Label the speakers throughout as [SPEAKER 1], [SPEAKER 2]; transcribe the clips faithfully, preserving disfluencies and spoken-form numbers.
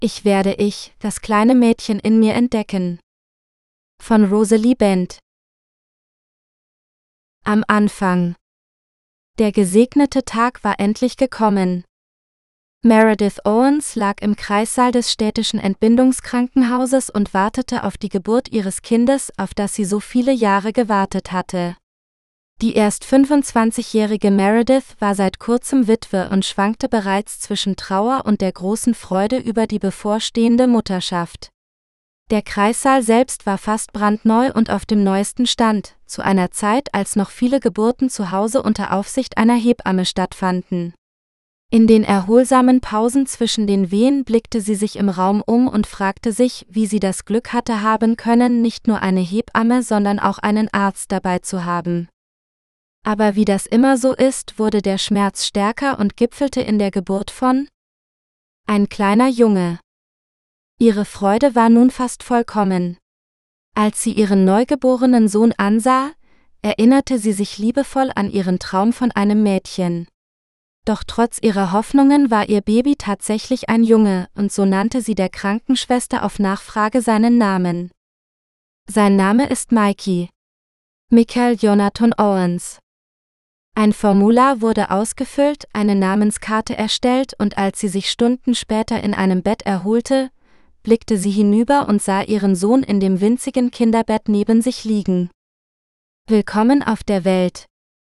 [SPEAKER 1] Ich werde ich, das kleine Mädchen in mir entdecken. Von Rosalie Bent. Am Anfang. Der gesegnete Tag war endlich gekommen. Meredith Owens lag im Kreissaal des städtischen Entbindungskrankenhauses und wartete auf die Geburt ihres Kindes, auf das sie so viele Jahre gewartet hatte. Die erst fünfundzwanzigjährige Meredith war seit kurzem Witwe und schwankte bereits zwischen Trauer und der großen Freude über die bevorstehende Mutterschaft. Der Kreissaal selbst war fast brandneu und auf dem neuesten Stand, zu einer Zeit, als noch viele Geburten zu Hause unter Aufsicht einer Hebamme stattfanden. In den erholsamen Pausen zwischen den Wehen blickte sie sich im Raum um und fragte sich, wie sie das Glück hatte haben können, nicht nur eine Hebamme, sondern auch einen Arzt dabei zu haben. Aber wie das immer so ist, wurde der Schmerz stärker und gipfelte in der Geburt von ein kleiner Junge. Ihre Freude war nun fast vollkommen. Als sie ihren neugeborenen Sohn ansah, erinnerte sie sich liebevoll an ihren Traum von einem Mädchen. Doch trotz ihrer Hoffnungen war ihr Baby tatsächlich ein Junge, und so nannte sie der Krankenschwester auf Nachfrage seinen Namen. Sein Name ist Mikey. Michael Jonathan Owens. Ein Formular wurde ausgefüllt, eine Namenskarte erstellt und als sie sich Stunden später in einem Bett erholte, blickte sie hinüber und sah ihren Sohn in dem winzigen Kinderbett neben sich liegen. Willkommen auf der Welt.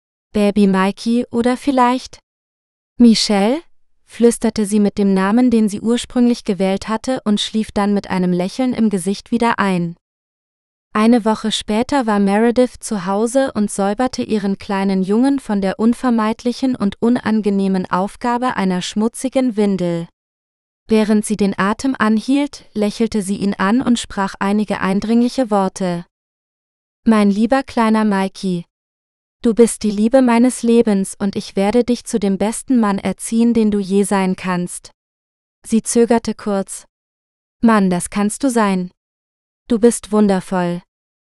[SPEAKER 1] Baby Mikey oder vielleicht Michelle? Flüsterte sie mit dem Namen, den sie ursprünglich gewählt hatte, und schlief dann mit einem Lächeln im Gesicht wieder ein. Eine Woche später war Meredith zu Hause und säuberte ihren kleinen Jungen von der unvermeidlichen und unangenehmen Aufgabe einer schmutzigen Windel. Während sie den Atem anhielt, lächelte sie ihn an und sprach einige eindringliche Worte. Mein lieber kleiner Mikey, du bist die Liebe meines Lebens und ich werde dich zu dem besten Mann erziehen, den du je sein kannst. Sie zögerte kurz. Mann, das kannst du sein. Du bist wundervoll.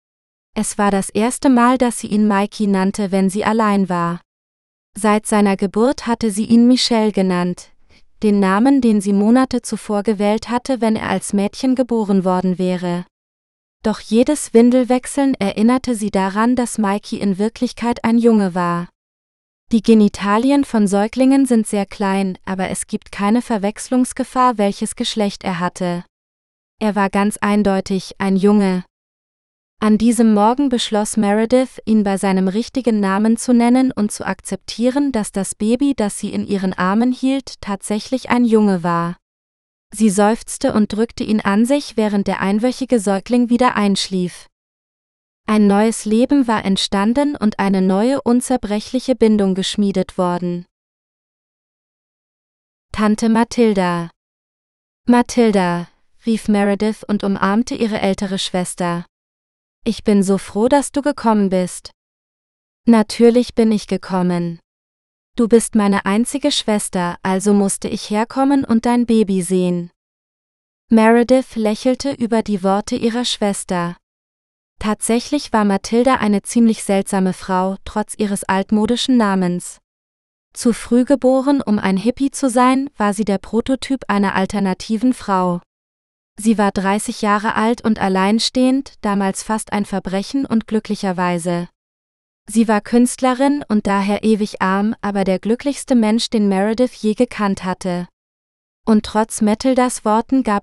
[SPEAKER 1] Es war das erste Mal, dass sie ihn Mikey nannte, wenn sie allein war. Seit seiner Geburt hatte sie ihn Michelle genannt, den Namen, den sie Monate zuvor gewählt hatte, wenn er als Mädchen geboren worden wäre. Doch jedes Windelwechseln erinnerte sie daran, dass Mikey in Wirklichkeit ein Junge war. Die Genitalien von Säuglingen sind sehr klein, aber es gibt keine Verwechslungsgefahr, welches Geschlecht er hatte. Er war ganz eindeutig ein Junge. An diesem Morgen beschloss Meredith, ihn bei seinem richtigen Namen zu nennen und zu akzeptieren, dass das Baby, das sie in ihren Armen hielt, tatsächlich ein Junge war. Sie seufzte und drückte ihn an sich, während der einwöchige Säugling wieder einschlief. Ein neues Leben war entstanden und eine neue unzerbrechliche Bindung geschmiedet worden. Tante Mathilda. Mathilda, rief Meredith und umarmte ihre ältere Schwester. Ich bin so froh, dass du gekommen bist. Natürlich bin ich gekommen. Du bist meine einzige Schwester, also musste ich herkommen und dein Baby sehen. Meredith lächelte über die Worte ihrer Schwester. Tatsächlich war Mathilda eine ziemlich seltsame Frau, trotz ihres altmodischen Namens. Zu früh geboren, um ein Hippie zu sein, war sie der Prototyp einer alternativen Frau. Sie war dreißig Jahre alt und alleinstehend, damals fast ein Verbrechen und glücklicherweise. Sie war Künstlerin und daher ewig arm, aber der glücklichste Mensch, den Meredith je gekannt hatte. Und trotz Mathildas Worten gab